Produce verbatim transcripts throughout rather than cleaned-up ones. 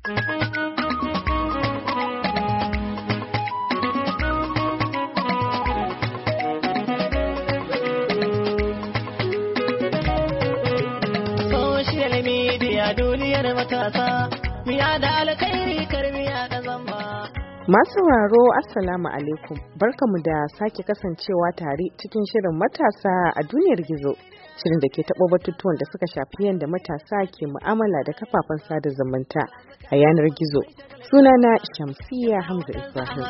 Social media duniyar matasa, miya da alkhairi karmiya da zamba. Masu sauraro Assalamu alaikum, barkamu da sake kasancewa tare cikin shirin matasa a duniyar gizo. Shirin da ke taɓo batutuwan da suka shafi yadda matasa ke mu'amala da kafafen sada zumunta a yanar gizo. Sunana Shamsiyya Hamza Ibrahim.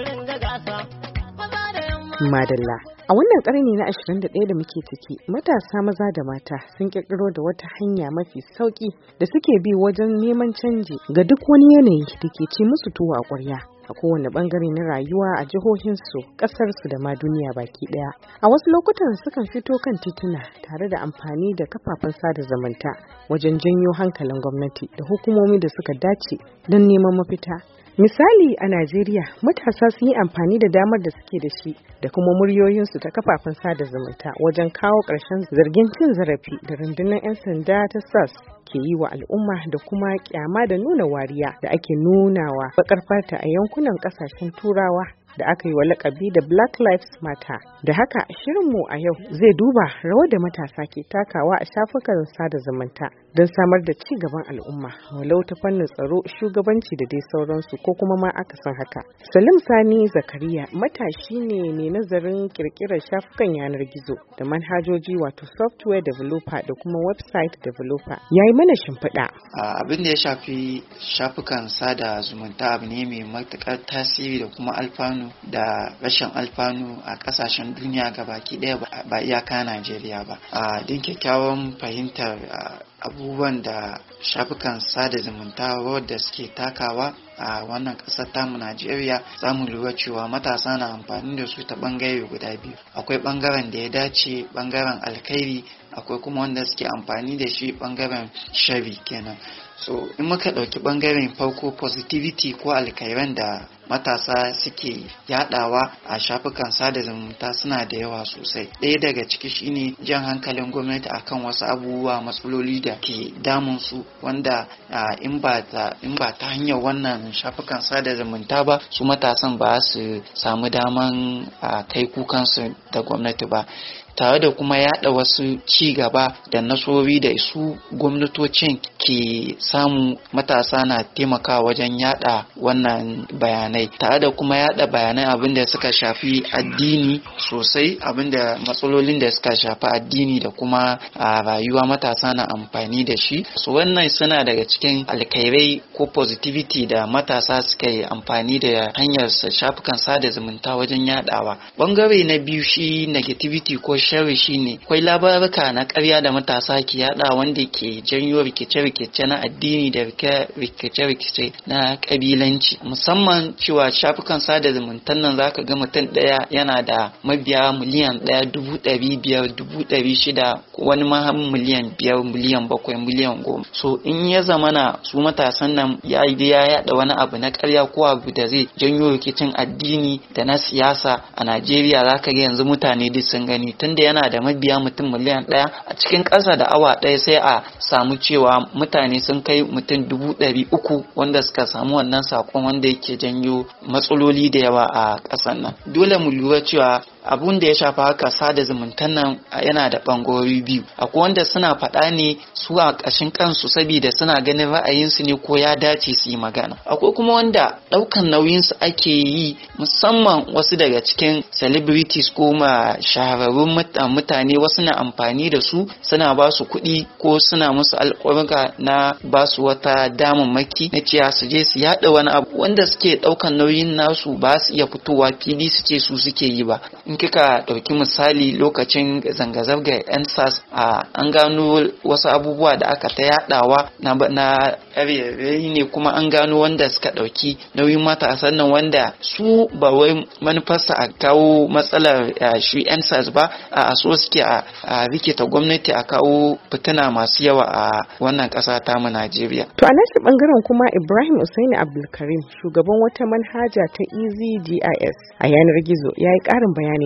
Madalla. A wannan ƙarni na ashirin da ɗaya da muke ciki, matasa maza da mata sun ƙirƙiro da wata hanya mafi sauƙi da suke bi wajen neman canji ga duk wani yanayi da ke ci musu tuwo a ƙwarya a kowane ɓangare na rayuwa a jihohinsu, ƙasarsu da ma duniya baki ɗaya. A wasu lokutan sukan fito kan tituna tare da amfani da kafafen sada zumunta wajen janyo hankalin gwamnati da hukumomi da suka dace don neman mafita. Misali a Najeriya, matasa sun yi amfani da damar da suke da shi da kuma muryoyinsu ta kafafen sada zumunta wajen kawo ƙarshen zargin cin zarafi da rundunar 'yan sanda ta S A S ke yi wa al'umma da kuma kyama da nuna wariya da ake nunawa baƙar fata a yankunan ƙasashen Turawa da aka yi wa lakabi da Black Lives Matter. Da haka shirinmu a yau zai duba rawar da matasa ke takawa a shafukan sada zumunta don samar da ci gaban al'umma, walau ta fannin tsaro, shugabanci da dai sauransu ko kuma ma akasin haka. Salim Sani Zakariya matashi ne mai nazarin kirkirar shafukan yanar gizo da manhajoji wato software developer da kuma website developer. Ya yi mana shimfiɗa. Abin da ya shafi shafukan sada zumunta abu ne mai matuƙar tasiri da kuma alfanu da rashin alfanu a kasashen duniya gabaki daya ba iyaka Najeriya ba. A din kyakkyawan fahimtar abubuwan da shafukan sada zumunta wadda suke takawa a wannan ƙasar tamu Najeriya, za mu lura cewa matasa na amfani da su ta ɓangare guda biyu. Akwai ɓangaren da ya dace, ɓangaren alkhairi, akwai kuma wanda suke amfani da shi ɓangaren shari kenan. So in muka ɗauki ɓangaren farko, positivity ko alkhairan da matasa suke yadawa a shafukan sada zumunta suna da yawa sosai. Ɗaya daga ciki shine jan hankalin gwamnati akan wasu abubuwa, matsaloli da ke damun su wanda in ba ta in ba ta hanyar wannan shafukan sada zumunta ba, su matasan ba su samu daman kai kukansu da gwamnati ba. Tare da kuma yada wasu ci gaba da nasarori da su gwamnatocin ke samu, matasa na taimakawa wajen yada wannan bayanai, tare da kuma yada bayanai abin da suka shafi addini sosai, abin da matsalolin da suka shafi addini da kuma a rayuwa matasa na amfani da shi. So wannan suna daga cikin alkhairai ko positivity da matasa suka yi amfani da hanyar shafukan sada zumunta wajen yadawa. Bangare na biyu shi negativity ko sharri shine akwai labaruka na ƙarya da matasa ke yada wanda ke janyo rikice-rikice na addini da rikice-rikice na kabilanci, musamman cewa shafukan sada zumuntan nan zaka ga mutum ɗaya yana da mabiya miliyan ɗaya, dubu ɗari biyar, dubu ɗari shida, wani ma miliyan biyar, miliyan bakwai, miliyan goma. So in ya zamana su matasan nan ya yi ya yada wani abu na ƙarya ko abu da zai janyo rikicin addini da na siyasa a Najeriya, zaka ga yanzu mutane duk sun gani, tunda yana da mabiya mutum miliyan ɗaya, a cikin ƙasa da awa ɗaya sai a samu cewa mutane sun kai mutum dubu ɗari uku wanda suka samu wannan saƙon wanda yake janyo matsaloli da yawa a ƙasar nan. Dole mu lura cewa abun da ya shafa haka sada zumuntan nan yana da ɓangarori biyu. Akwai wanda suna faɗa ne su a ƙashin kansu saboda suna ganin ra'ayinsu ne ko ya dace su yi magana. Akwai kuma wanda ɗaukan nauyinsu ake yi, musamman wasu daga cikin celebrities ko ma shahararrun mutane, wasu na amfani da su suna ba su kuɗi ko suna musu alƙawarka na ba su wata damammaki na cewa su je su yaɗa wani abu wanda suke ɗaukan nauyin nasu ba su iya fitowa fili su ce su suke yi ba. In kika ɗauki misali lokacin zanga-zangar yan S A S, a an gano wasu abubuwa da aka ta yaɗawa na na ƙarerayi ne, kuma an gano wanda suka ɗauki nauyin matasan nan wanda su ba wai manufarsa a kawo matsalar shi yan S A S ba, a so suke a rikita gwamnati a kawo fitina masu yawa a wannan ƙasa ta mu Najeriya. To a nashi bangaren kuma Ibrahim Usaini Abdulkarim, shugaban wata manhaja ta Easy G I S a yanar gizo, ya yi ƙarin bayani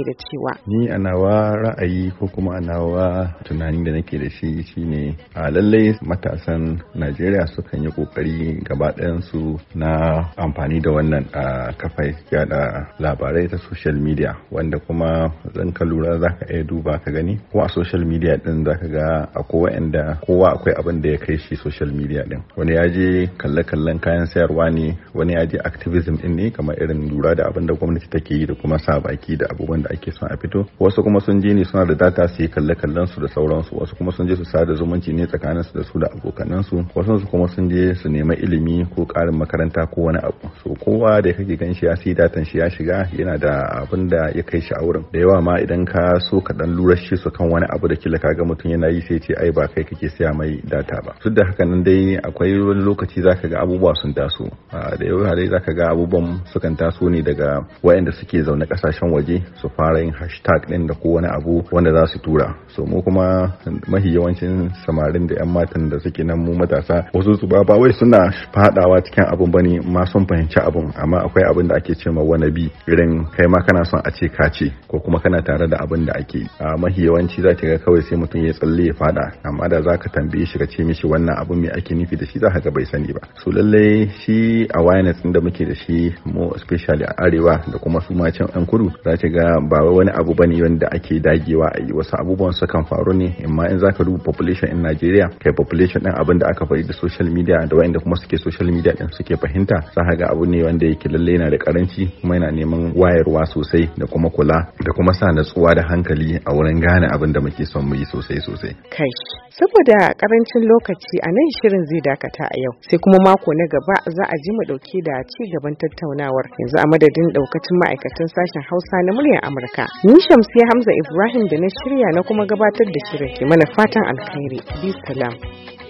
ne da cewa ni a nawa ra'ayi ko kuma a nawa tunanin da nake da shi shine a lallai matasan Najeriya sukan yi kokari gaba ɗayan su na amfani da wannan a kafai yada labarai ta social media, wanda kuma zan ka lura zaka iya duba ka gani ko a social media din zaka ga akwai wanda kowa akwai abin da ya kai shi social media din. Wani ya je kalle-kallen kayan sayarwa ne, wani ya je activism din ne kamar irin lura da abin da gwamnati take yi da kuma sa baki da abubuwan da ake son a fito. Wasu kuma sun je ne suna da data su yi kalle-kallen su da sauransu, wasu kuma sun je su sada zumunci ne tsakanin su da su da abokanan su, wasu su kuma sun je su nema ilimi ko karin makaranta ko wani abu. So kowa da kake gan shi ya sai datan shi ya shiga yana da abin da ya kai shi a wurin. Da yawa ma idan ka so ka dan lura shi su kan wani abu da kila kaga mutum yana yi sai ce ai ba kai kake saya mai data ba. Duk da haka nan dai akwai wani lokaci zaka ga abubuwa sun taso, da yawa dai zaka ga abubuwan sukan taso ne daga wayanda suke zaune kasashen waje su fara yin hashtag din da ko wani abu wanda za su tura. So mu kuma mahi yawancin samarin da yan matan da suke nan mu matasa, wasu su ba ba wai suna fadawa cikin abun bane ma sun fahimci abun, amma akwai abin da ake cewa wannabe, irin kai ma kana son a ce ka ce ko kuma kana tare da abin da ake. A mahi yawanci za ka ga kawai sai mutum ya tsalle ya fada, amma da za ka tambaye shi ka ce mishi wannan abin me ake nufi da shi za ka ga bai sani ba. So lallai shi awareness din da muke da shi mu especially a arewa da kuma su ma can an kudu, za ka ga ba wani abu bane wanda ake dagewa a yi. Wasu abubuwan su kan faru ne, amma in zaka duba population in Nigeria, kai population din abin da aka faɗi da social media da wanda kuma suke social media din suke fahimta, za ka ga abu ne wanda yake lalle yana da karanci kuma yana neman wayarwa sosai da kuma kula da kuma sa natsuwa da hankali a wurin gane abin da muke son mu yi sosai sosai. Kai, saboda karancin lokaci a nan shirin zai dakata a yau, sai kuma mako na gaba za a ji mu dauke da ci gaban tattaunawar. Yanzu a madadin daukacin ma'aikatan sashen Hausa na muryar Amurka, ni Shamsiya Hamza Ibrahim da na shirya na kuma gabatar da shirin ke mana fatan alkhairi. Bi salam.